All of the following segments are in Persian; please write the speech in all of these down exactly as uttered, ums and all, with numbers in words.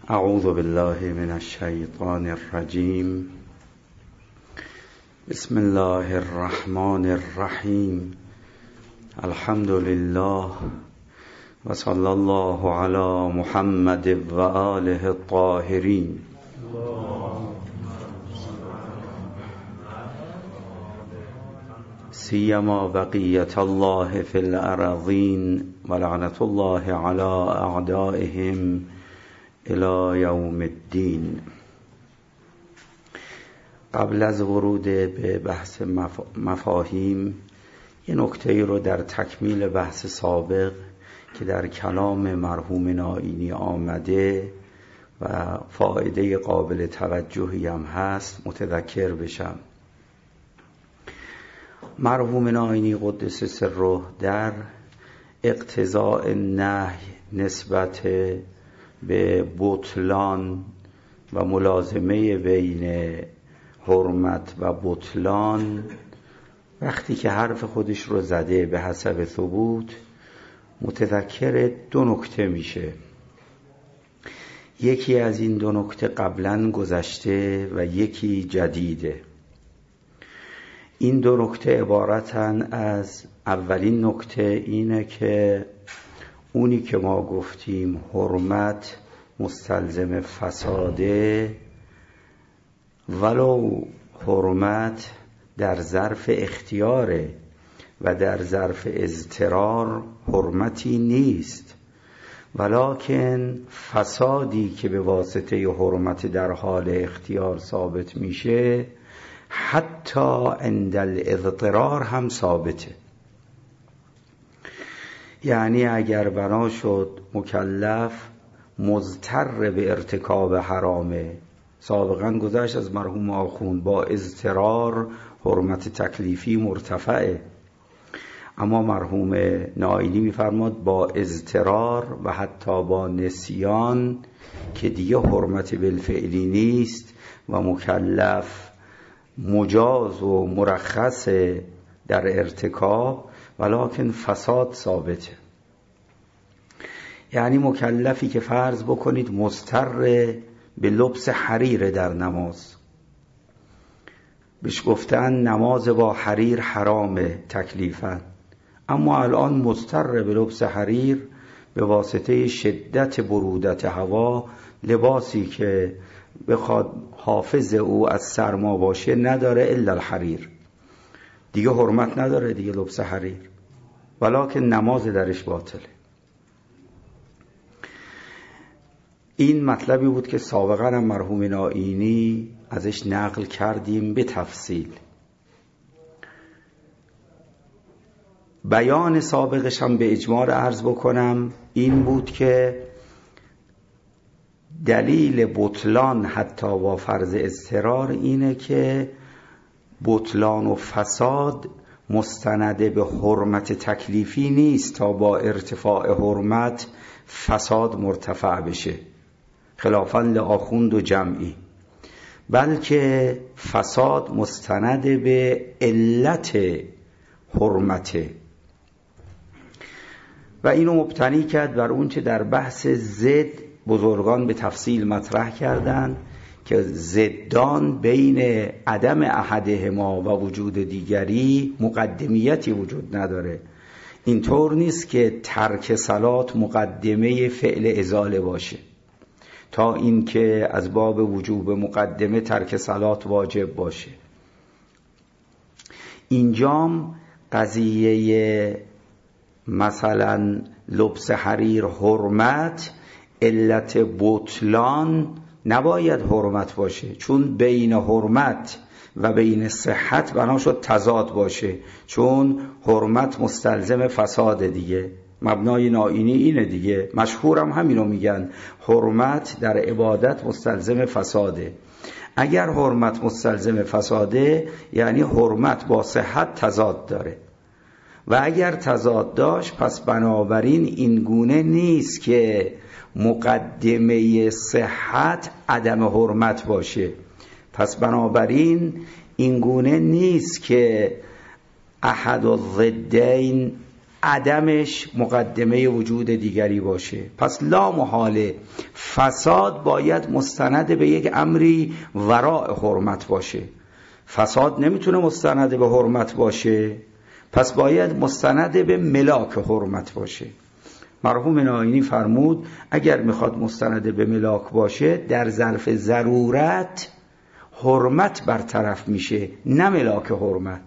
اعوذ بالله من الشیطان الرجیم. بسم الله الرحمن الرحیم. الحمد لله و صلی الله علی محمد و آله الطاهرین. سیما بقیت الله فی الارضین و لعنت الله علی اعدائهم الی یوم الدین. قبل از ورود به بحث مفاهیم یه نکته رو در تکمیل بحث سابق که در کلام مرحوم نائینی آمده و فایده قابل توجهی هم هست متذکر بشم. مرحوم نائینی قدس سره در اقتضاء نهی نسبت به بطلان و ملازمه بین حرمت و بطلان وقتی که حرف خودش رو زده به حسب ثبوت متذکر دو نکته میشه. یکی از این دو نکته قبلا گذشته و یکی جدیده. این دو نکته عبارتن از اولین نکته اینه که اونی که ما گفتیم حرمت مستلزم فساده، ولو حرمت در ظرف اختیاره و در ظرف اضطرار حرمتی نیست، ولکن فسادی که به واسطه حرمت در حال اختیار ثابت میشه حتی عند الاضطرار هم ثابته. یعنی اگر بنا شد مکلف مضطر به ارتکاب حرامه، سابقا گذشت از مرحوم آخوند با اضطرار حرمت تکلیفی مرتفعه، اما مرحوم نائینی میفرماد با اضطرار و حتی با نسیان که دیگه حرمت بالفعلی نیست و مکلف مجاز و مرخص در ارتکاب، ولکن فساد ثابته. یعنی مکلفی که فرض بکنید مضطر به لبس حریر در نماز، بهش گفتن نماز با حریر حرامه تکلیفاً، اما الان مضطر به لبس حریر به واسطه شدت برودت هوا، لباسی که بخواد حافظ او از سرما باشه نداره الا الحریر، دیگه حرمت نداره دیگه لبس حریر، ولکن نماز درش باطله. این مطلبی بود که سابقا هم مرحوم نائینی ازش نقل کردیم به تفصیل. بیان سابقش هم به اجمال عرض بکنم این بود که دلیل بطلان حتی با فرض اضطرار اینه که بطلان و فساد مستند به حرمت تکلیفی نیست تا با ارتفاع حرمت فساد مرتفع بشه، خلافاً لآخوند و جمعی، بلکه فساد مستند به علت حرمته. و اینو مبتنی کرد بر اون چه در بحث ضد بزرگان به تفصیل مطرح کردن که ضدان بین عدم احدهما و وجود دیگری مقدمیتی وجود نداره. اینطور نیست که ترک صلات مقدمه فعل ازاله باشه تا اینکه از باب وجوب مقدمه ترک صلات واجب باشه. اینجام قضیه مثلا لبس حریر حرمت، علت بطلان نباید حرمت باشه، چون بین حرمت و بین صحت بنا شد تضاد باشه، چون حرمت مستلزم فساد دیگه. مبنای نائینی اینه دیگه، مشهورم همینو میگن، حرمت در عبادت مستلزم فساده. اگر حرمت مستلزم فساده یعنی حرمت با صحت تضاد داره، و اگر تضاد داشت پس بنابراین این گونه نیست که مقدمه صحت عدم حرمت باشه، پس بنابراین این گونه نیست که احد الضدین عدمش مقدمه وجود دیگری باشه. پس لا محاله فساد باید مستند به یک امری وراء حرمت باشه. فساد نمیتونه مستند به حرمت باشه، پس باید مستند به ملاک حرمت باشه. مرحوم نائینی فرمود اگر میخواد مستند به ملاک باشه در ظرف ضرورت حرمت برطرف میشه، نه ملاک حرمت.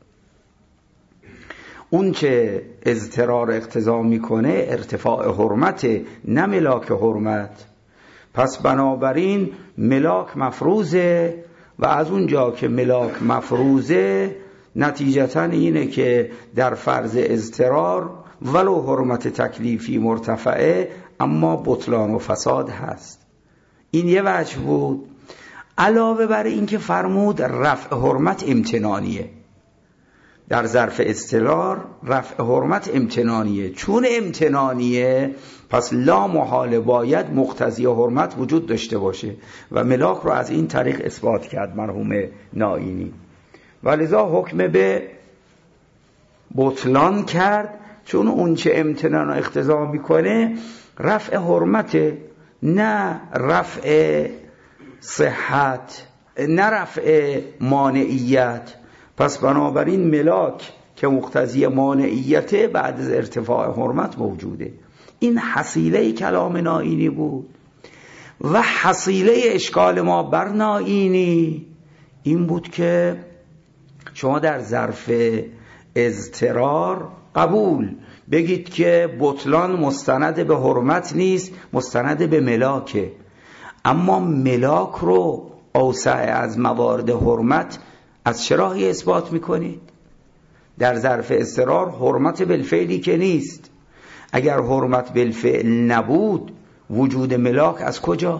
اون که اضطرار اقتضا میکنه ارتفاع حرمت، نه ملاک حرمت. پس بنابراین ملاک مفروضه و از اونجا که ملاک مفروضه نتیجتاً اینه که در فرض اضطرار ولو حرمت تکلیفی مرتفعه اما بطلان و فساد هست. این یه وجه بود. علاوه بر این که فرمود رفع حرمت امتنانیه، در ظرف اضطرار رفع حرمت امتنانیه. چون امتنانیه پس لا محاله باید مقتضی حرمت وجود داشته باشه و ملاک رو از این طریق اثبات کرد مرحوم نائینی. ولذا حکم به بطلان کرد، چون اون چه امتنان رو اقتضا میکنه رفع حرمت، نه رفع صحت، نه رفع مانعیت. پس بنابراین ملاک که مقتضی مانعیت بعد از ارتفاع حرمت موجوده. این حصیله کلام نائینی بود. و حصیله اشکال ما بر نائینی این بود که شما در ظرف اضطرار قبول بگید که بطلان مستند به حرمت نیست، مستند به ملاکه، اما ملاک رو اوسع از موارد حرمت از چه راهی اثبات میکنید؟ در ظرف اضطرار حرمت بالفعلی که نیست. اگر حرمت بالفعل نبود وجود ملاک از کجا؟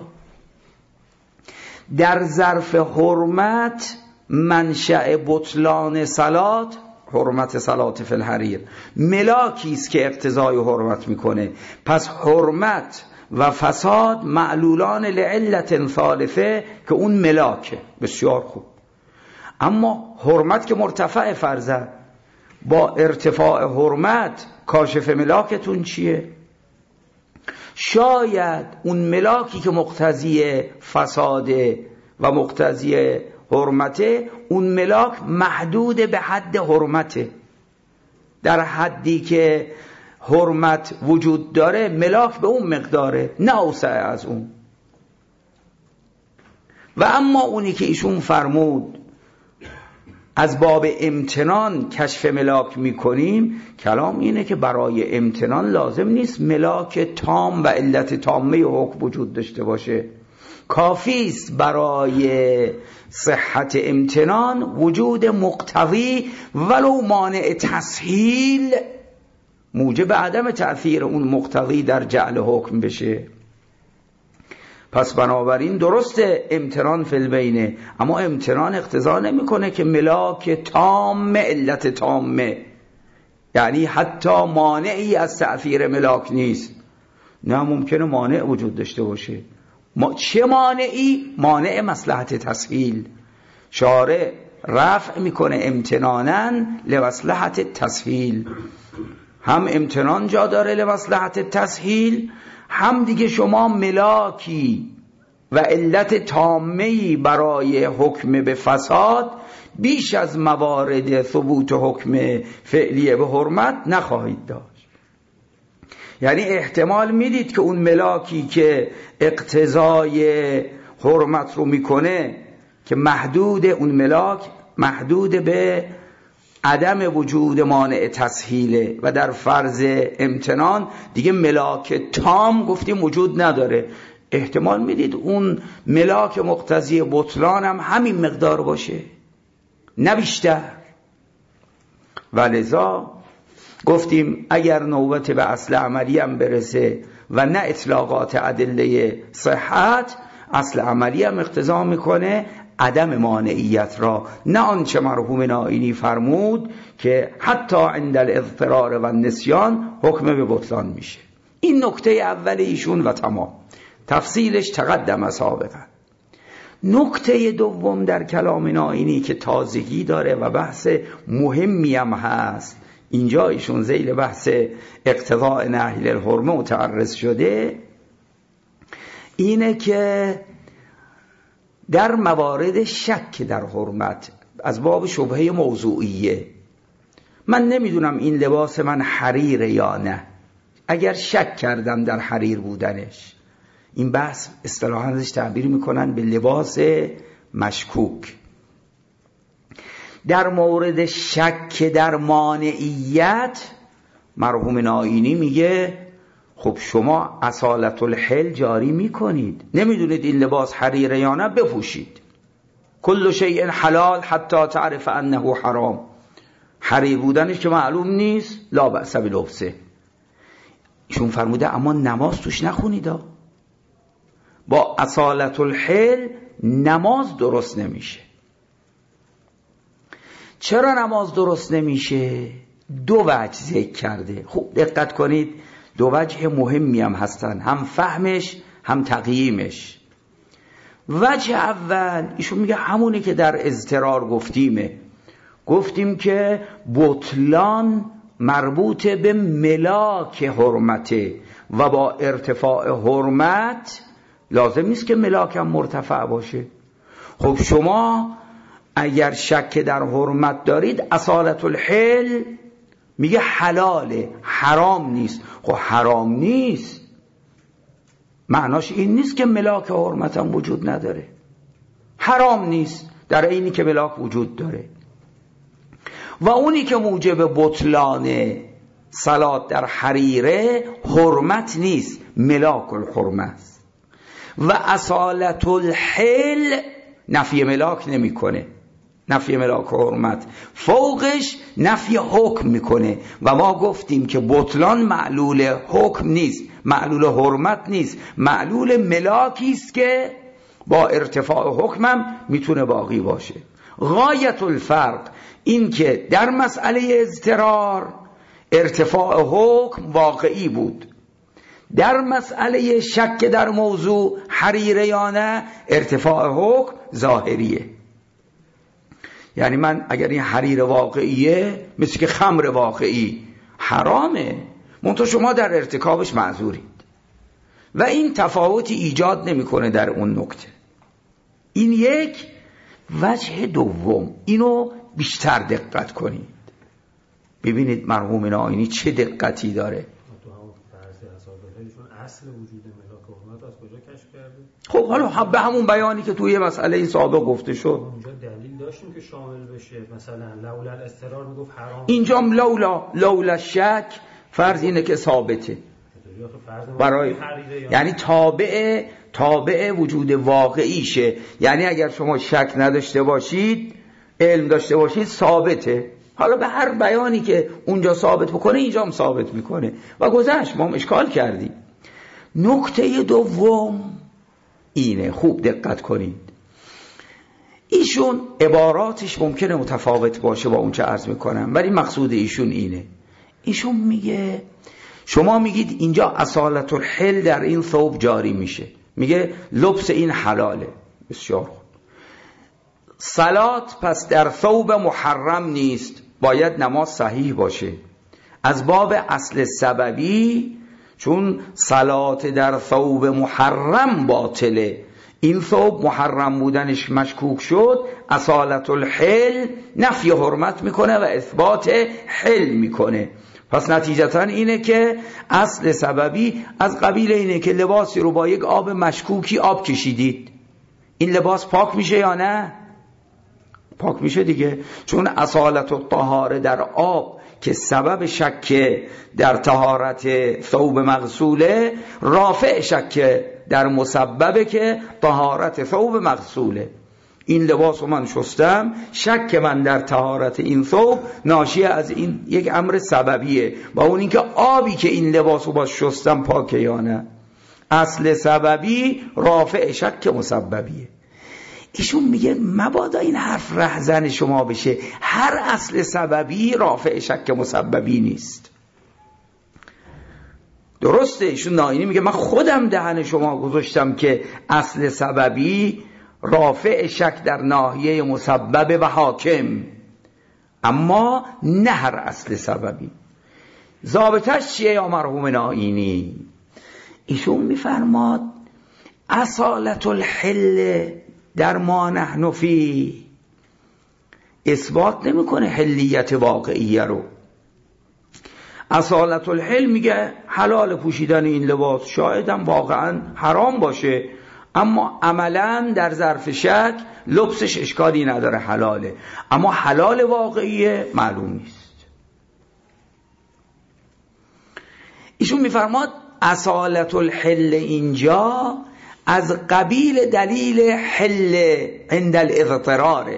در ظرف حرمت منشأ بطلان صلات حرمت صلات فی الحریر ملاکی است که اقتضای حرمت میکنه. پس حرمت و فساد معلولان لعلت ثالثه که اون ملاکه. بسیار خوب. اما حرمت که مرتفع فرضه، با ارتفاع حرمت کاشف ملاکتون چیه؟ شاید اون ملاکی که مقتضی فساده و مقتضی حرمته، اون ملاک محدود به حد حرمته. در حدی که حرمت وجود داره ملاک به اون مقداره، نه اوسع از اون. و اما اونی که ایشون فرمود از باب امتنان کشف ملاک میکنیم، کلام اینه که برای امتنان لازم نیست ملاک تام و علت تامه حکم وجود داشته باشه. کافی است برای صحت امتنان وجود مقتضی ولو مانع تسهیل موجب عدم تأثیر اون مقتضی در جعل حکم بشه. پس بنابراین درسته امتنان فی البینه، اما امتنان اقتضا نمیکنه که ملاک تام علت تامه، یعنی حتی مانعی از تأثیر ملاک نیست. نه، ممکنه مانع وجود داشته باشه. ما چه مانعی؟ مانع مصلحت تسهیل. شارع رفع میکنه امتناناً لمصلحت تسهیل. هم امتنان جا داره لمصلحت تسهیل، هم دیگه شما ملاکی و علت تامه‌ای برای حکم به فساد بیش از موارد ثبوت حکم فعلی به حرمت نخواهید داشت. یعنی احتمال میدید که اون ملاکی که اقتضای حرمت رو میکنه که محدود، اون ملاک محدود به عدم وجود مانع تسهیله و در فرض امتنان دیگه ملاک تام گفتیم وجود نداره. احتمال میدید اون ملاک مقتضی بطلان هم همین مقدار باشه، نه بیشتر. ولذا گفتیم اگر نوبت به اصل عملی هم برسه و نه اطلاقات ادله صحت، اصل عملی هم اقتضا میکنه عدم مانعیت را، نه آنچه مرحوم نائینی فرمود که حتی عند الاضطرار و النسیان حکم به بطلان میشه. این نکته اول ایشون و تمام. تفصیلش تقدم سابقا. نکته دوم در کلام نائینی که تازگی داره و بحث مهمی هم هست، اینجا ایشون ذیل بحث اقتضاء نهی الحرمه متعرض شده، اینه که در موارد شک در حرمت از باب شبهه موضوعیه، من نمیدونم این لباس من حریره یا نه، اگر شک کردم در حریر بودنش، این بحث اصطلاحاً ازش تعبیر میکنن به لباس مشکوک. در مورد شک در مانعیت مرحوم نائینی میگه خب شما اصالت الحل جاری میکنید، نمیدونید این لباس حریره یا نه، بپوشید. کل شیء حلال حتی تعرف انه حرام، حریر بودنش که معلوم نیست لا بأس بلبسه. ایشون فرموده اما نماز توش نخونید، با اصالت الحل نماز درست نمیشه. چرا نماز درست نمیشه؟ دو وجه ذکر کرده، خوب دقت کنید، دو وجه مهمی هم هستن، هم فهمش هم تقییمش. وجه اول ایشون میگه همونی که در اضطرار گفتیمه، گفتیم که بطلان مربوط به ملاک حرمته و با ارتفاع حرمت لازم نیست که ملاکم مرتفع باشه. خب شما اگر شک در حرمت دارید، اصالت الحل میگه حلاله، حرام نیست. خب حرام نیست معناش این نیست که ملاک حرمت هم وجود نداره، حرام نیست در اینی که ملاک وجود داره. و اونی که موجب بطلان صلات در حریره حرمت نیست، ملاک الحرمه است. و اصالت الحل نفی ملاک نمیکنه، نفی ملاک و حرمت، فوقش نفی حکم میکنه. و ما گفتیم که بطلان معلول حکم نیست، معلول حرمت نیست، معلول ملاکی است که با ارتفاع حکمم میتونه باقی باشه. غایت الفرق این که در مسئله اضطرار ارتفاع حکم واقعی بود، در مسئله شک در موضوع حریره یا نه ارتفاع حکم ظاهریه. یعنی من اگر این حریر واقعیه، مثل که خمر واقعی حرامه، منتها شما در ارتکابش معذورید و این تفاوتی ایجاد نمیکنه در اون نکته. این یک وجه دوم، اینو بیشتر دقت کنید، ببینید مرحوم نائینی چه دقتی داره. اصل وجود ملاک و حرمت از کجا کشف کرده؟ خب حالا به همون بیانی که توی مسئله این سابق گفته شد، اونجا دلیل داشتیم که شامل بشه، مثلا لولا الاضطرار میگفت حرام، اینجا لولا لولا شک فرض اینه که ثابته برای، یعنی تابع تابع وجود واقعیشه. یعنی اگر شما شک نداشته باشید، علم داشته باشید، ثابته. حالا به هر بیانی که اونجا ثابت بکنه اینجا هم ثابت میکنه و گذشت، ما هم اشکال کردیم. نکته دوم اینه، خوب دقت کنید، ایشون عباراتش ممکنه متفاوت باشه با اون چه عرض میکنم، ولی مقصود ایشون اینه. ایشون میگه شما میگید اینجا اصالت الحل در این ثوب جاری میشه، میگه لبس این حلاله، بسیار خوب. صلات پس در ثوب محرم نیست، باید نماز صحیح باشه از باب اصل سببی، چون صلات در ثوب محرم باطله، این ثوب محرم بودنش مشکوک شد، اصالت الحل نفی حرمت میکنه و اثبات حل میکنه. پس نتیجتا اینه که اصل سببی از قبیل اینه که لباسی رو با یک آب مشکوکی آب کشیدید، این لباس پاک میشه یا نه؟ پاک میشه دیگه، چون اصالت الطهاره در آب که سبب شک در طهارت ثوب مغسوله، رافع شک در مسببه که طهارت ثوب مغسوله. این لباس رو من شستم، شک من در طهارت این ثوب ناشی از این یک امر سببیه، با اون اینکه آبی که این لباس رو با شستم پاکه یا نه. اصل سببی رافع شک مسببیه. ایشون میگه مبادا این حرف رهزن شما بشه، هر اصل سببی رافع شک مسببی نیست. درسته، ایشون نائینی میگه من خودم دهن شما گذاشتم که اصل سببی رافع شک در ناحیه مسبب و حاکم، اما نه هر اصل سببی. ضابطش چیه یا مرحوم نائینی؟ ایشون میفرماد اصالت الحل در ما نحن فی اثبات نمیکنه حلیت واقعیه رو. اصالت الحل میگه حلال پوشیدن این لباس، شاید هم واقعا حرام باشه اما عملا در ظرف شک لبسش اشکالی نداره، حلاله، اما حلال واقعیه معلوم نیست. ایشون میفرماد اصالت الحل اینجا از قبیل دلیل حل عند الاضطرار.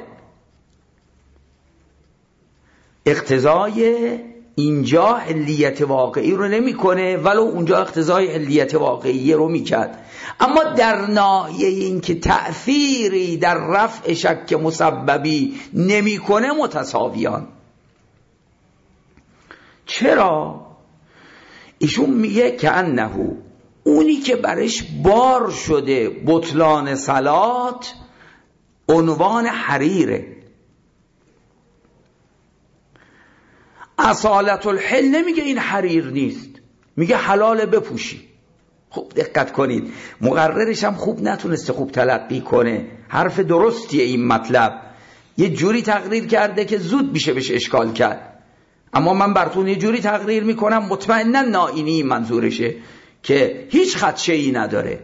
اقتضای اینجا حلیت واقعی رو نمیکنه ولو اونجا اقتضای حلیت واقعی رو میکرد. اما در ناحیه این که تأثیری در رفع شک مسببی نمیکنه متساویان. چرا؟ ایشون میگه که انه اونی که برش بار شده بطلان صلات عنوان حریره. اصالت الحل نمیگه این حریر نیست، میگه حلال بپوشی. خوب دقت کنید، مقررش هم خوب نتونسته خوب تلقی کنه. حرف درستیه این مطلب، یه جوری تقریر کرده که زود میشه بهش اشکال کرد. اما من براتون یه جوری تقریر میکنم مطمئنا نائینی منظورشه که هیچ خدشه‌ای نداره.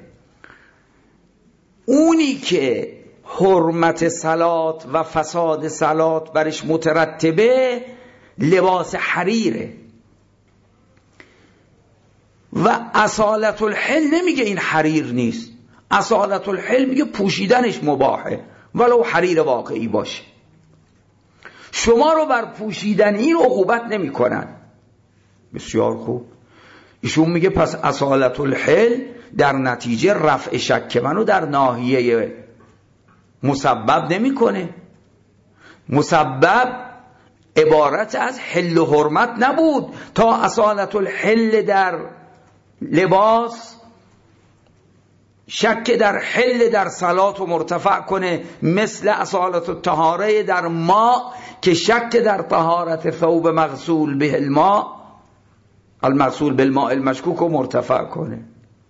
اونی که حرمت صلات و فساد صلات برش مترتبه لباس حریره و اصالت الحل نمیگه این حریر نیست. اصالت الحل میگه پوشیدنش مباحه ولو حریر واقعی باشه. شما رو بر پوشیدن این عقوبت نمی کنن. بسیار خوب. ایشون میگه پس اصالت الحل در نتیجه رفع شک منو در ناحیه مسبب نمی کنه. مسبب عبارت از حل و حرمت نبود تا اصالت الحل در لباس شک در حل در صلات و مرتفع کنه، مثل اصالت الطهاره در ما که شک در طهارت ثوب مغسول به الماء المغسول بالماء المشکوک و مرتفع کنه.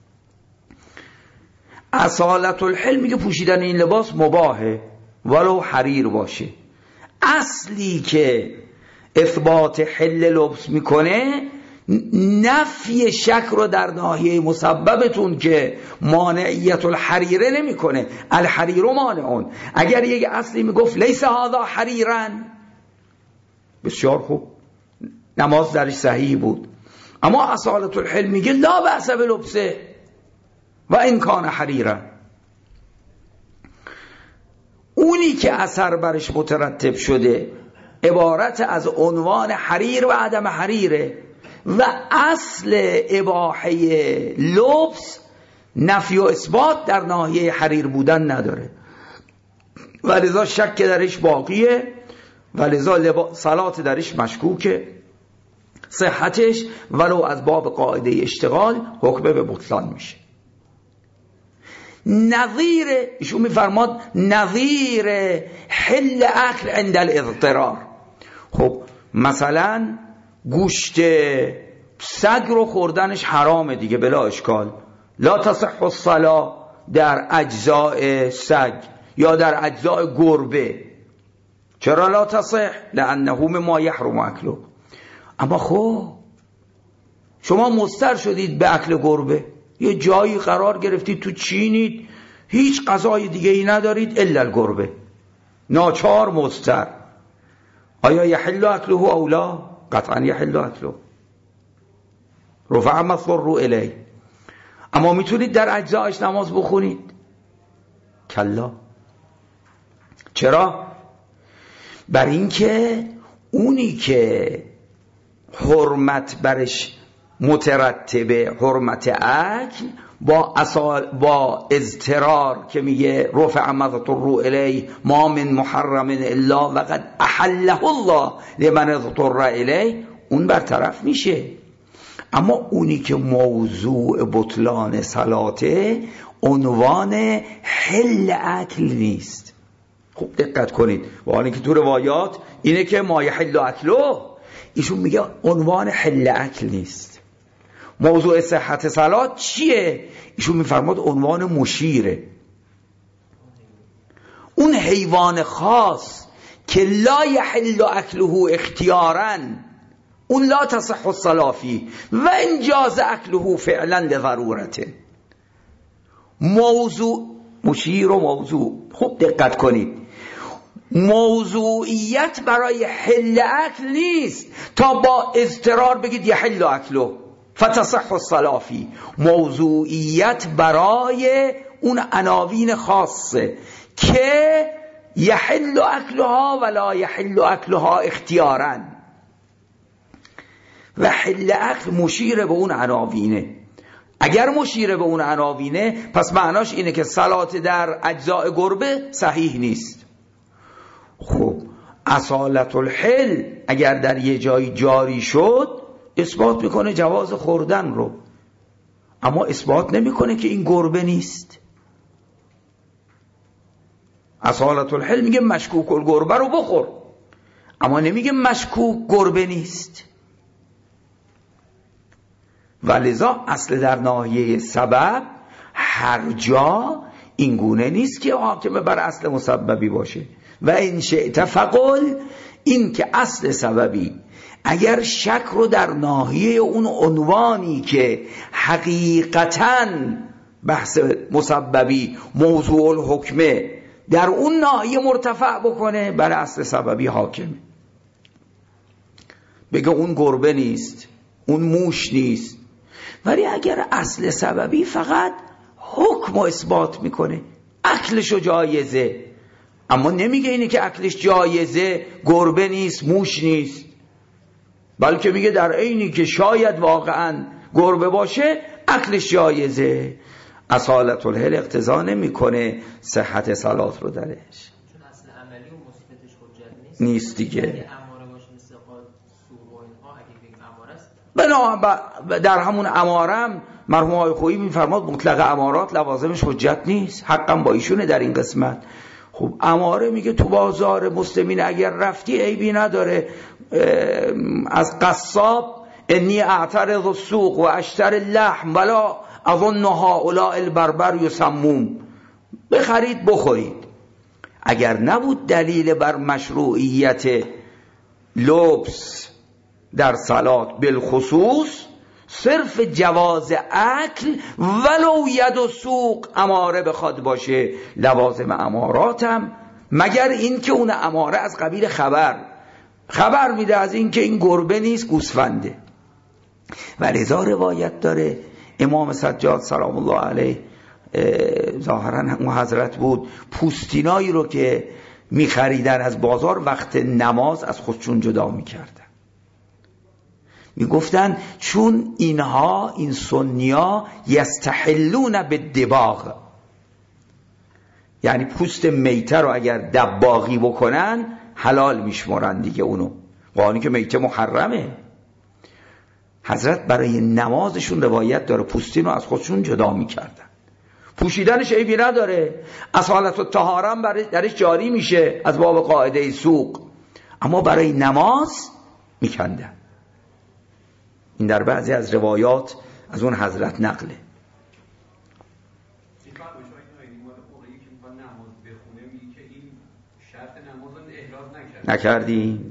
اصالت الحل میگه پوشیدن این لباس مباهه ولو حریر باشه. اصلی که اثبات حل لبس میکنه نفی شک رو در ناحیه مسببتون که مانعیت الحریره نمیکنه. الحریر مانعون. اگر یک اصلی میگفت لیس هذا حریرن، بسیار خوب، نماز درش صحیح بود. اما اصالت الحل میگه لا بأس بلبسه و این کان حریرن. اونی که اثر برش مترتب شده عبارت از عنوان حریر و عدم حریره و اصل اباحه لبس نفی و اثبات در ناحیه حریر بودن نداره و لذا شک درش باقیه و لذا لبا... صلات درش مشکوکه، صحتش ولو از باب قاعده اشتغال حکم به بطلان میشه. نظیر ایشون میفرماد نظیر حل اکل عند الاضطرار. خب مثلا گوشت سگ رو خوردنش حرامه دیگه بلا اشکال. لا تصح الصلاة در اجزاء سگ یا در اجزاء گربه. چرا لا تصح؟ لانه مما یحرم اکله. اما خب شما مضطر شدید به اکل گربه، یه جایی قرار گرفتید تو چینید، هیچ غذای دیگه ای ندارید الا الگربه، ناچار مضطر. آیا یحل اکله او لا؟ قطعا یحل اکله، رفع مضطر رو الی. اما میتونید در اجزایش نماز بخونید؟ کلا. چرا؟ بر این که اونی که حرمت برش مترتبه، حرمت اکل، با اصال با اضطرار که میگه رفع مضطر رو الی ما من محرم الا وقد احله الله لمن اضطر الی، اون برطرف میشه. اما اونی که موضوع بطلان صلاته عنوان حل اکل نیست. خوب دقت کنید. و حالا که تو روایات اینه که ما یحل اکله، ایشون میگه عنوان حل اکل نیست. موضوع صحت صلات چیه؟ ایشون میفرماد عنوان مشیره. اون حیوان خاص که لا یحل اکله اختیاراً، اون لا تصح الصلاة فیه و ان جاز اکله فعلا لضرورته. موضوع مشیر و موضوع، خوب دقت کنید، موضوعیت برای حل اکل نیست تا با اضطرار بگید یحل اکله فتصح الصلاة فیه. موضوعیت برای اون عناوین خاصه که یحل اکلها ولا یحل اکلها اختیاراً، و حل اکل مشیر به اون عناوینه. اگر مشیر به اون عناوینه پس معناش اینه که صلات در اجزاء گربه صحیح نیست. خب اصالت الحل اگر در یه جایی جاری شد اثبات میکنه جواز خوردن رو، اما اثبات نمیکنه که این گربه نیست. اصالت الحل میگه مشکوک الگربه رو بخور، اما نمیگه مشکوک گربه نیست. ولذا اصل در ناحیه سبب هر جا این گونه نیست که حاکم بر اصل مسببی باشه. و این شئت فقل، این که اصل سببی اگر شک رو در ناحیه اون عنوانی که حقیقتاً بحث مسببی موضوع الحکمه در اون ناحیه مرتفع بکنه، بر اصل سببی حاکمه. بگه اون گربه نیست، اون موش نیست. ولی اگر اصل سببی فقط حکم و اثبات میکنه، اکلشو جایزه، اما نمیگه اینه که اکلش جایزه گربه نیست موش نیست، بلکه میگه در عینی که شاید واقعا گربه باشه اکلش جایزه. اصالت الحل اقتضا نمیکنه صحت صلات رو درش، چون اصل عملی و مثبتش حجت نیست نیست دیگه. اماره باشه مثل قال سوء و اینها، اگه بگیم اماره است بنا در همون امارم مرحوم آقای خویی میفرماد مطلق امارات لوازمش حجت نیست، حقا با ایشونه در این قسمت. خب اماره میگه تو بازار مسلمین اگر رفتی عیبی نداره، از قصاب انی اعترض السوق و اشتر اللحم ولا اظن هؤلاء البربر یسمون، بخرید بخورید. اگر نبود دلیل بر مشروعیت لبس در صلات بالخصوص، صرف جواز اکل ولو ید و سوق اماره بخواد باشه، لوازم اماراتم مگر این که اون اماره از قبیل خبر خبر میده از این که این گربه نیست گوسفنده. ولذا روایت داره امام سجاد سلام الله علیه ظاهرا اون حضرت بود، پوستینایی رو که میخریدن از بازار وقت نماز از خودشون جدا میکردن. میگفتن چون اینها این سنیا یستحلون بالدباغ، یعنی پوست میته رو اگر دباغی بکنن حلال میشمارن دیگه اونو، قانونی که میته محرمه. حضرت برای نمازشون روایت داره پوستین رو از خودشون جدا میکردن، پوشیدنش عیبی نداره، اصالت و طهارم درش جاری میشه از باب قاعده سوق، اما برای نماز میکندن. این در بعضی از روایات از اون حضرت نقله. نکردی؟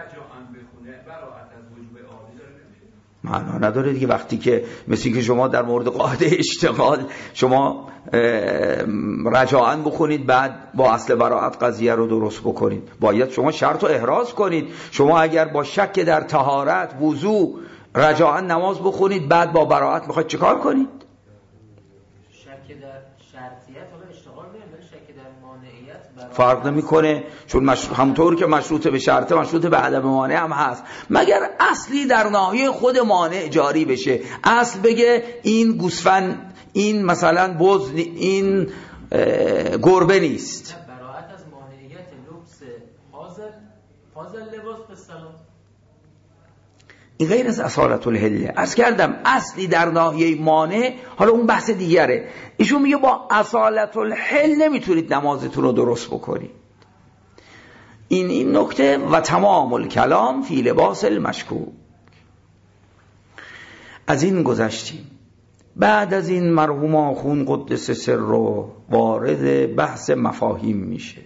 معنا نداره دیگه. وقتی که مثل که شما در مورد قاعده اشتغال شما رجاعاً بخونید بعد با اصل براعت قضیه رو درست بکنید، باید شما شرط رو احراز کنید. شما اگر با شک در طهارت وضو رجاعاً نماز بخونید بعد با براعت میخواید چیکار کنید؟ شک در شرطیت ولی اشتغال نمیشه، شک در مانعیت فرق نمیکنه، چون مشروع همونطور که مشروط به شرط مشروط به عدم مانع هم هست، مگر اصلی در ناحیه خود مانع جاری بشه. اصل بگه این گوسفند، این مثلا بز، این گربه نیست. براعت از مانعیت لبس فاضل فاضل لباس به سلام، این غیر از اصالت الحله. عرض کردم اصلی در ناحیه مانع، حالا اون بحث دیگره. ایشون میگه با اصالت الحل نمیتونید نمازتون رو درست بکنید. این این نکته و تمام الکلام فی لباس المشکوک. از این گذشتیم. بعد از این مرحوم آخوند قدس سر رو وارد بحث مفاهیم میشه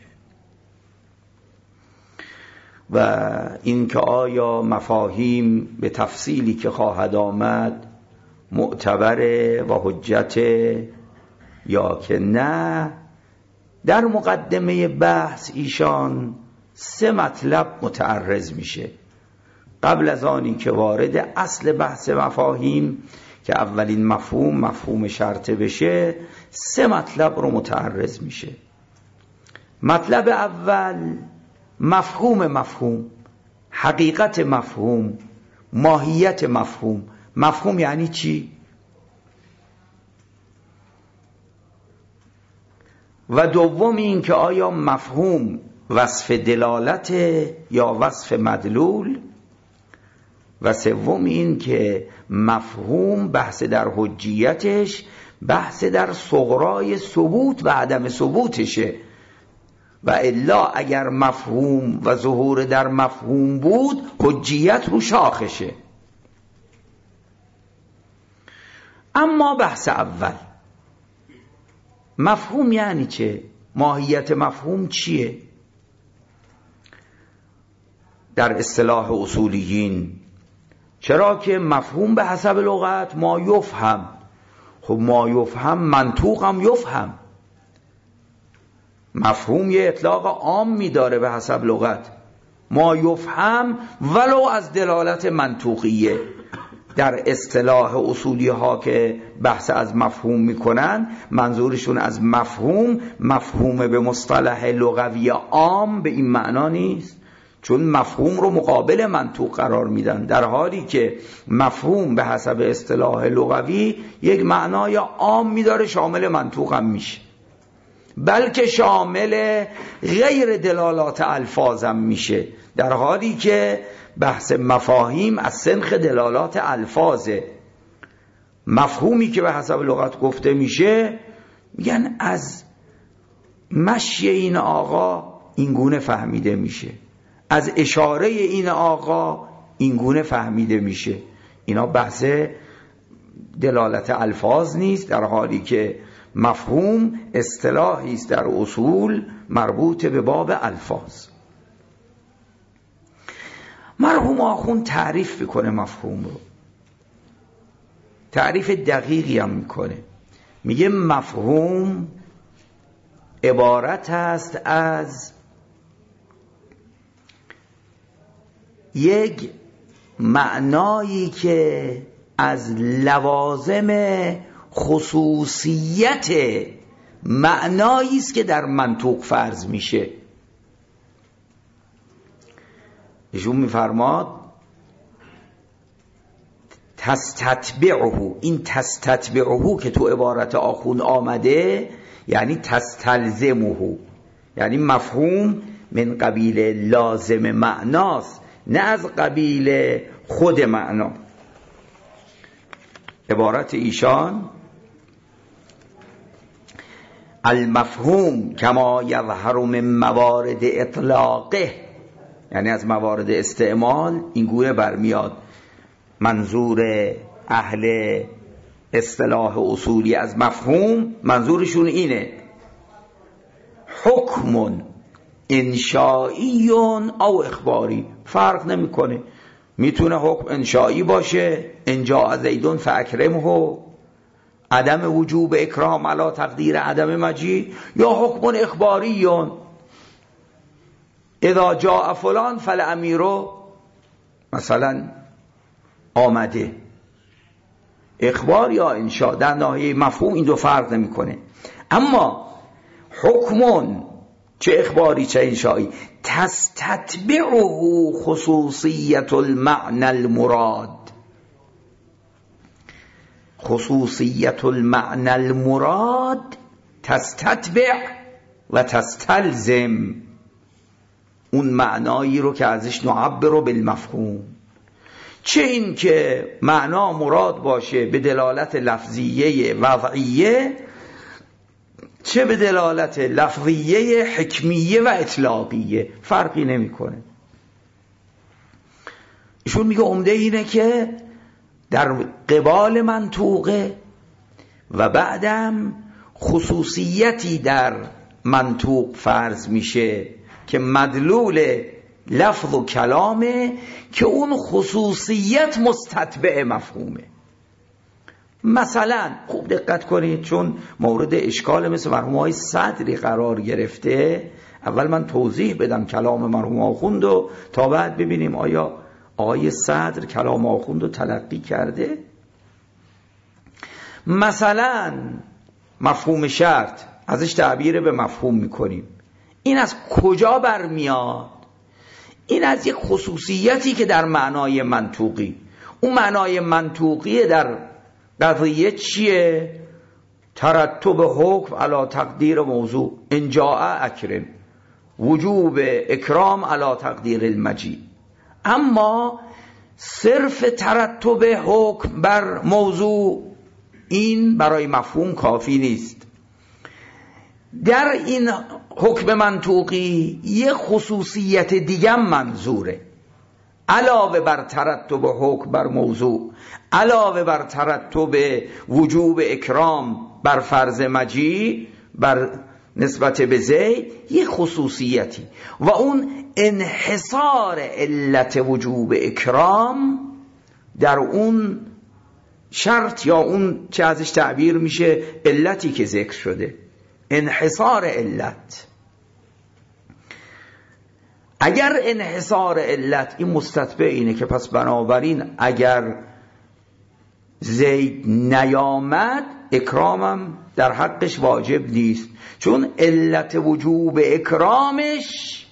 و این که آیا مفاهیم به تفصیلی که خواهد آمد معتبره و حجت یا که نه. در مقدمه بحث ایشان سه مطلب متعرض میشه قبل از آنی که وارد اصل بحث مفاهیم که اولین مفهوم مفهوم شرطه بشه. سه مطلب رو متعرض میشه. مطلب اول مفهوم مفهوم، حقیقت مفهوم، ماهیت مفهوم. مفهوم یعنی چی؟ و دوم این که آیا مفهوم وصف دلالت یا وصف مدلول؟ و سوم این که مفهوم بحث در حجیتش بحث در صغرای ثبوت و عدم ثبوتشه و الا اگر مفهوم و ظهور در مفهوم بود حجیت رو شاخشه. اما بحث اول مفهوم یعنی چه؟ ماهیت مفهوم چیه؟ در اصطلاح اصولیین چرا که مفهوم به حسب لغت ما یفهم. خب ما یفهم منطوق هم یفهم. مفهوم یه اطلاق عام میداره به حسب لغت. ما یفهم ولو از دلالت منطوقیه. در اصطلاح اصولی ها که بحث از مفهوم میکنن منظورشون از مفهوم مفهوم به مصطلح لغوی عام به این معنا نیست، چون مفهوم رو مقابل منطوق قرار میدن، در حالی که مفهوم به حسب اصطلاح لغوی یک معنای عام میداره شامل منطوق هم میشه، بلکه شامل غیر دلالات الفاظ هم میشه، در حالی که بحث مفاهیم از سنخ دلالات الفاظه. مفهومی که به حسب لغت گفته میشه میگن از مشی این آقا اینگونه فهمیده میشه، از اشاره این آقا اینگونه فهمیده میشه. اینا بحث دلالت الفاظ نیست، در حالی که مفهوم اصطلاحی است در اصول مربوط به باب الفاظ. مرحوم آخوند تعریف میکنه مفهوم رو، تعریف دقیقی هم میکنه. میگه مفهوم عبارت است از یک معنایی که از لوازم خصوصیت معنایی است که در منطوق فرض میشه. ایشون میفرماد تستتبعه، این تستتبعه که تو عبارت آخوند آمده یعنی تستلزمه، یعنی مفهوم من قبیل لازم معناست نه از قبیل خود معنا. عبارت ایشان المفهوم کما یظهر من موارد اطلاقه، یعنی از موارد استعمال این گونه برمیاد. منظور اهل اصطلاح اصولی از مفهوم منظورشون اینه حکم انشائی او اخباری، فرق نمیکنه، میتونه حکم انشائی باشه انجاء زیدون فاکرمه، عدم وجوب اکرام علی تقدیر عدم مجیء، یا حکم اخباری اذا جاء فلان فالامیرو مثلا آمده، اخبار یا انشاء. در ناحیه مفهوم این دو فرق نمیکنه. اما حکمون چه اخباری چه انشائی تستتبعه خصوصیت المعنى المراد، خصوصیت المعنى المراد تستتبع و تستلزم اون معنایی رو که ازش نعبر بالمفهوم، چه این که معنا مراد باشه به دلالت لفظیه وضعیه چه به دلالت لفظیه، حکمیه و اطلاقیه، فرقی نمیکنه. ایشون میگه عمده اینه که در قبال منطوقه و بعدم خصوصیتی در منطوق فرض میشه که مدلول لفظ و کلامه، که اون خصوصیت مستتبع مفهومه. مثلا خوب دقت کنید، چون مورد اشکال مثل مرحوم آقای صدری قرار گرفته، اول من توضیح بدم کلام مرحوم آخوند و تا بعد ببینیم آیا آقای صدر کلام آخوند رو تلقی کرده. مثلا مفهوم شرط ازش تعبیر به مفهوم میکنیم. این از کجا برمیاد؟ این از یک خصوصیتی که در معنای منطوقی، اون معنای منطوقی در قضیه چیه؟ ترتب حکم علی تقدیر موضوع، ان جاء اکرم، وجوب اکرام علی تقدیر المجیء. اما صرف ترتب حکم بر موضوع این برای مفهوم کافی نیست. در این حکم منطوقی یه خصوصیت دیگه منظوره، علاوه بر ترتب حکم بر موضوع، علاوه بر ترتب وجوب اکرام بر فرض مجیء بر نسبت به زید، یه خصوصیتی و اون انحصار علت وجوب اکرام در اون شرط یا اون چه ازش تعبیر میشه علتی که ذکر شده، انحصار علت. اگر انحصار علت این مستتبع اینه که پس بنابراین اگر زید نیامد اکرامم در حقش واجب نیست، چون علت وجوب اکرامش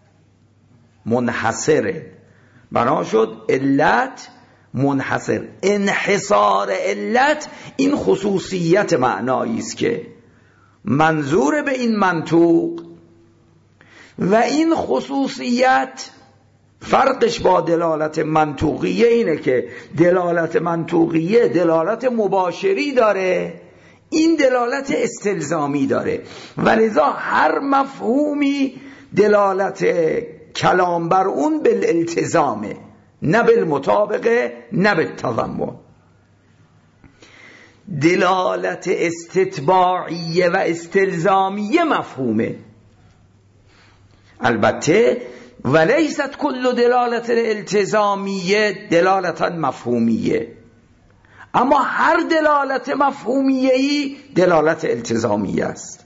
منحصره. بنا شد علت منحصر. انحصار علت این خصوصیت معنایی است که منظور به این منطوق، و این خصوصیت فرقش با دلالت منطوقیه اینه که دلالت منطوقیه دلالت مباشری داره، این دلالت استلزامی داره، ولذا هر مفهومی دلالت کلام بر اون بالالتزامه، نه بالمطابقه، نه بالتضمن. دلالت استتباعیه و استلزامیه مفهومه. البته ولیست کل دلالت التزامیه دلالتا مفهومیه، اما هر دلالت مفهومیه‌ای دلالت التزامیه است.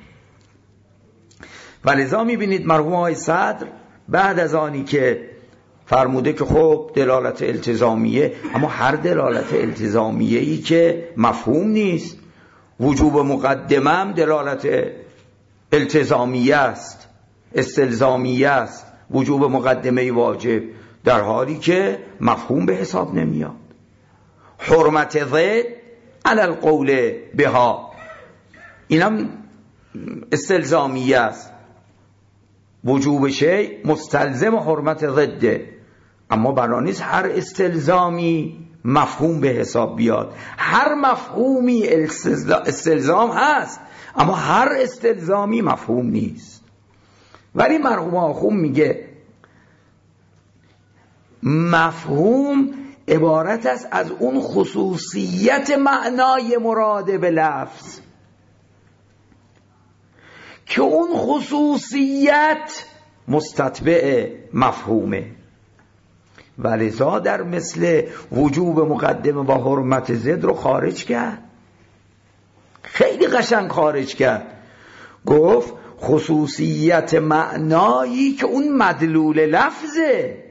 ولذا میبینید مرحوم آقای صدر بعد از آنی که فرموده که خب دلالت التزامیه، اما هر دلالت التزامیه‌ای که مفهوم نیست، وجوب مقدمه هم دلالت التزامیه است، استلزامیه است، وجوب مقدمه واجب، در حالی که مفهوم به حساب نمیاد. حرمت ضد علی القول بها اینم استلزامیه است، وجوب شیء مستلزم حرمت ضده، اما بنا نیست هر استلزامی مفهوم به حساب بیاد. هر مفهومی استلزام هست، اما هر استلزامی مفهوم نیست. ولی مرحوم آخوند میگه مفهوم عبارت است از اون خصوصیت معنای مراد به لفظ که اون خصوصیت مستتبع مفهومه. ولذا در مثل وجوب مقدمه و حرمت ضد رو خارج کرد، خیلی قشنگ خارج کرد. گفت خصوصیت معنایی که اون مدلول لفظه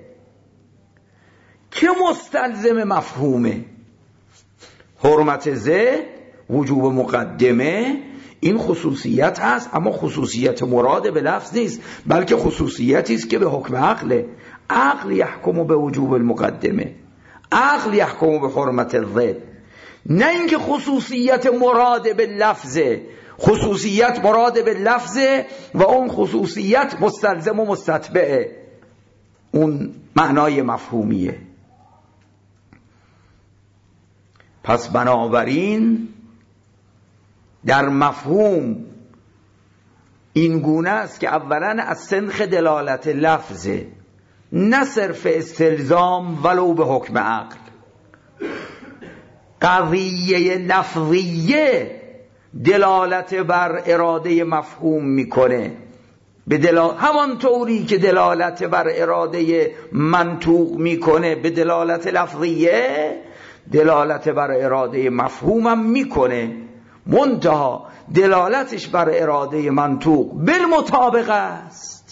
که مستلزم مفهومه. حرمت ضد، وجوب مقدمه، این خصوصیت هست، اما خصوصیت مراد به لفظ نیست، بلکه خصوصیتی است که به حکم عقله. عقل یحکم به وجوب المقدمه، عقل یحکم به حرمت الضد، نه اینکه خصوصیت مراد به لفظه. خصوصیت مراد به لفظه و اون خصوصیت مستلزم و مستتبعه اون معنای مفهومیه. پس بنابراین در مفهوم این گونه است که اولا از سنخ دلالت لفظه، نه صرف استلزام ولو به حکم عقل. قضیه لفظیه دلالت بر اراده مفهوم میکنه، به دلال... همان طوری که دلالت بر اراده منطوق میکنه به دلالت لفظیه، دلالت بر اراده مفهومم میکنه، منتها دلالتش بر اراده منطوق بالمطابقه است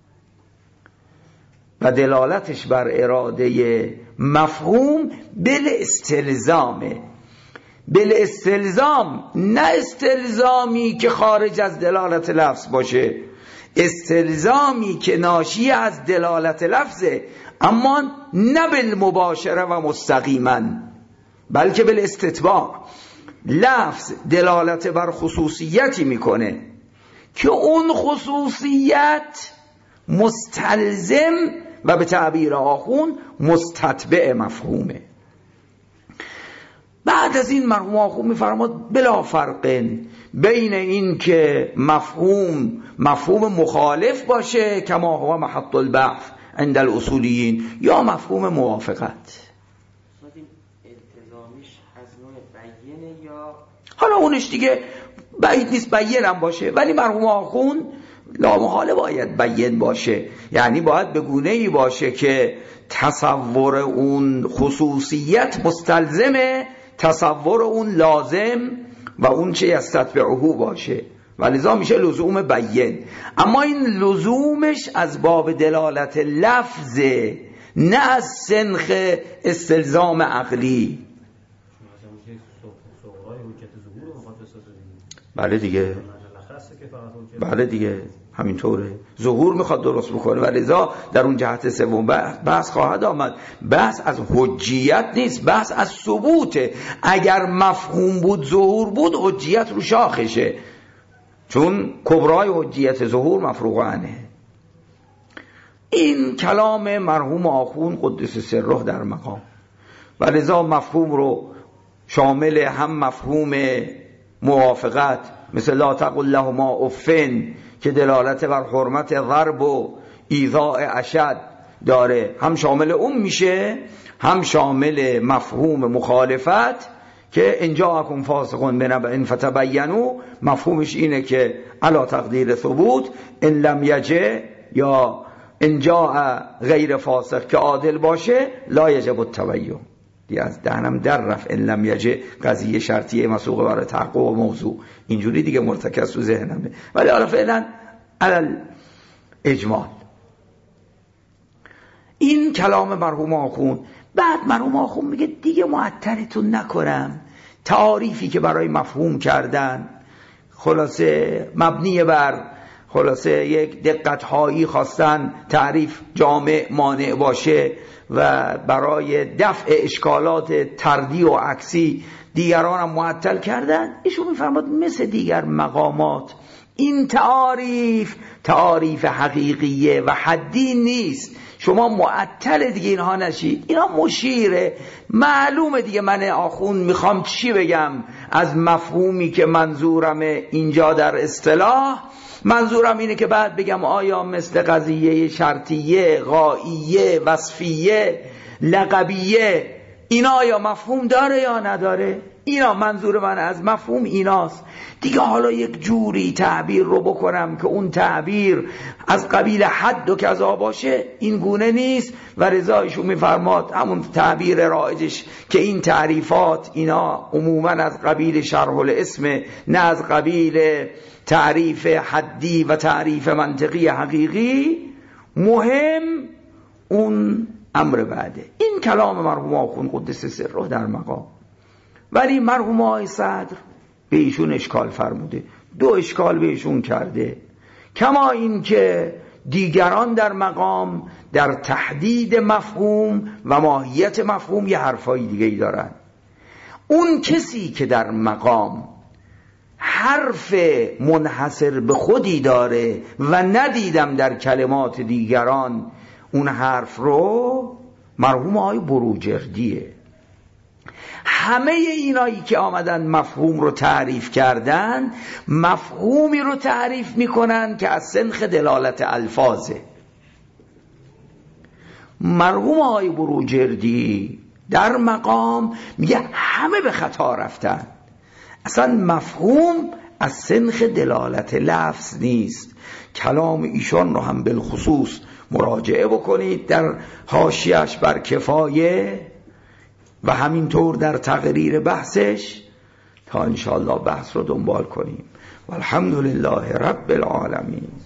و دلالتش بر اراده مفهوم بالاستلزامه. بالاستلزام، نه استلزامی که خارج از دلالت لفظ باشه، استلزامی که ناشی از دلالت لفظه، اما نه بالمباشره و مستقیما، بلکه بالاستتباع. لفظ دلالت بر خصوصیتی میکنه که اون خصوصیت مستلزم و به تعبیر آخون مستتبع مفهومه. بعد از این مرحوم آخون میفرماد بلا فرق بین این که مفهوم مفهوم مخالف باشه کما هو محط البحث عند الاصولیین یا مفهوم موافقت. حالا اونش دیگه بعید نیست بیان هم باشه، ولی مرحوم آخون لامحاله باید بیان باشه، یعنی باید به گونه‌ای باشه که تصور اون خصوصیت مستلزمه تصور اون لازم و اون چه یستتبعه باشه، ولذا میشه لزوم بیان. اما این لزومش از باب دلالت لفظه، نه از سنخ استلزام عقلی. بله دیگه، بله دیگه همینطوره، ظهور میخواد درست بکنه و لذا در اون جهت سوم بحث خواهد آمد. بحث از حجیت نیست، بحث از ثبوته. اگر مفهوم بود ظهور بود حجیت رو شاخشه، چون کبرای حجیت ظهور مفروغ عنه. این کلام مرحوم آخون قدس سره در مقام و لذا مفهوم رو شامل هم مفهوم موافقت مثل لا تقل لهما افن که دلالت بر حرمت ضرب و ایذاء اشد داره، هم شامل اون میشه، هم شامل مفهوم مخالفت که ان جاءکم فاسق بنبأ فتبینوا، مفهومش اینه که علی تقدیر ثبوت ان لم یجه یا ان جاء غیر فاسق که عادل باشه لا یجب التبین. دی از دهنم در رفت ان لم یجه قضیه شرطیه مسوقه برای تحقق و موضوع، اینجوری دیگه مرتکز تو ذهنمه، ولی حالا فعلا علل اجمال. این کلام مرحوم آخون. بعد مرحوم آخون میگه دیگه معطلتون نکنم، تعاریفی که برای مفهوم کردن خلاصه مبنی بر خلاصه یک دقت هایی خواستن تعریف جامع مانع باشه و برای دفع اشکالات طردی و عکسی دیگران هم معطل کردن. ایشون میفرماد مثل دیگر مقامات این تعاریف تعاریف حقیقیه و حدی نیست، شما معطل دیگه اینها نشید، اینا مشیره. معلومه دیگه من آخون میخوام چی بگم از مفهومی که منظورم اینجا در اصطلاح. منظورم اینه که بعد بگم آیا مثل قضیه شرطیه، غائیه، وصفیه، لقبیه اینا آیا مفهوم داره یا نداره؟ اینا منظور من از مفهوم ایناست دیگه. حالا یک جوری تعبیر رو بکنم که اون تعبیر از قبیل حد و کذا باشه، این گونه نیست. و رضایشون میفرماد همون تعبیر رایجش که این تعریفات اینا عموما از قبیل شرح الاسم، نه از قبیل تعریف حدی و تعریف منطقی حقیقی. مهم اون امر بعده. این کلام مرحوم آخوند قدس سره در مقام. ولی مرحوم آقای صدر به ایشون اشکال فرموده، دو اشکال به ایشون کرده. کما این که دیگران در مقام در تحدید مفهوم و ماهیت مفهوم یه حرفای دیگه ای دارن. اون کسی که در مقام حرف منحصر به خودی داره و ندیدم در کلمات دیگران اون حرف رو، مرحوم آقای بروجردیه. همه اینایی که آمدن مفهوم رو تعریف کردن، مفهومی رو تعریف میکنن که از سنخ دلالت الفاظه. مرحوم آقای بروجردی در مقام میگه همه به خطا رفتن، اصلا مفهوم از سنخ دلالت لفظ نیست. کلام ایشان رو هم بالخصوص مراجعه بکنید در حاشیه‌اش بر کفایه و همینطور در تقریر بحثش تا انشاءالله بحث رو دنبال کنیم. والحمدلله رب العالمین.